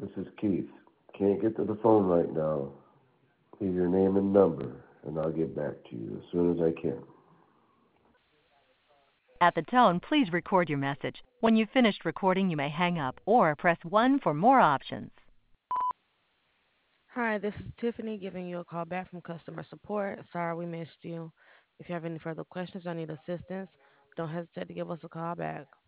This is Keith. Can't get to the phone right now. Leave your name and number, and I'll get back to you as soon as I can. At the tone, please record your message. When you've finished recording, you may hang up or press 1 for more options. Hi, this is Tiffany giving you a call back from customer support. Sorry we missed you. If you have any further questions or need assistance, don't hesitate to give us a call back.